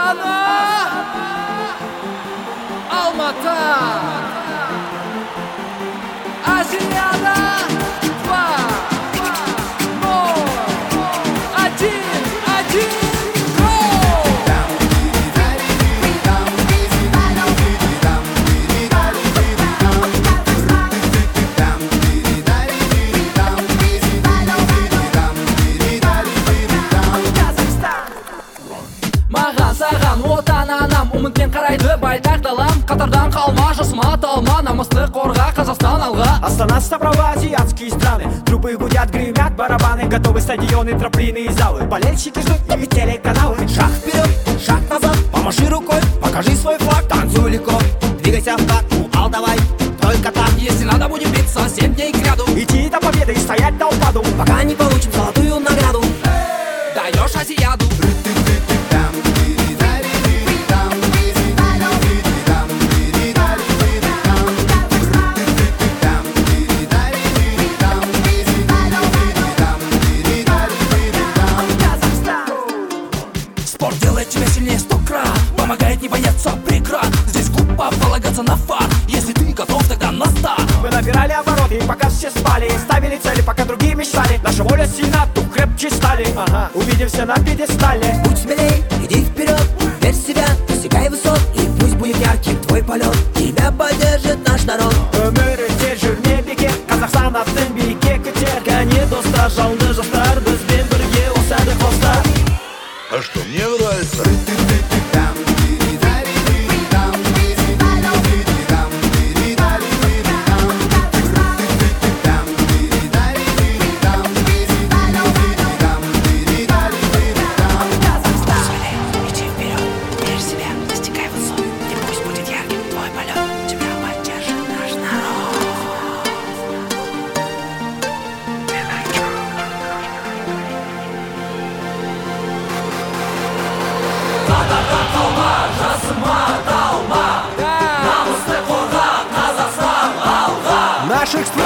Астана, Алматы, Азияда 2-0-1-1. Маған саған отан анам, үмітпен қарайды байтақ далам. Қатардан қалма, жасыма талма, намысты қорға, Қазақстан алға. Астана, Ставрово, азиатские страны. Трубы гудят, гремят барабаны. Готовы стадионы, трамплины и залы. Болельщики ждут и телеканалы. Шаг вперед, шаг назад, помаши рукой, покажи свой флаг. Танцуй легко, двигайся в такт, упал давай, только так. Если надо, будем биться 7 дней кряду. Идти до победы и стоять до упаду. Пока не получим золотую награду. Даешь Азияду. Спорт делает тебя сильнее 100 крат, помогает не бояться преград. Здесь глупо полагаться на фарт, если ты готов, тогда на старт. Мы набирали обороты, пока все спали. Ставили цели, пока другие мечтали. Наша воля сильна, дух крепче стали. Увидимся на пьедестале. Будь смелей, иди вперед, верь в себя, достигай высот. И пусть будет ярким твой полет, тебя поддержит наш народ. Өмірі жүрмебеке, Қазақстан аттың биікке көтер. Кәне достар, жалынды жастар, бізбен бірге осады қостар. А что, мне нравится? Иди вперед, верь в себя, достигай высот. И пусть будет ярким твой полет, тебя поддержит наш народ. Қатардан қалма, жасыма талма, намысты қорға, Қазақстан алға. Наших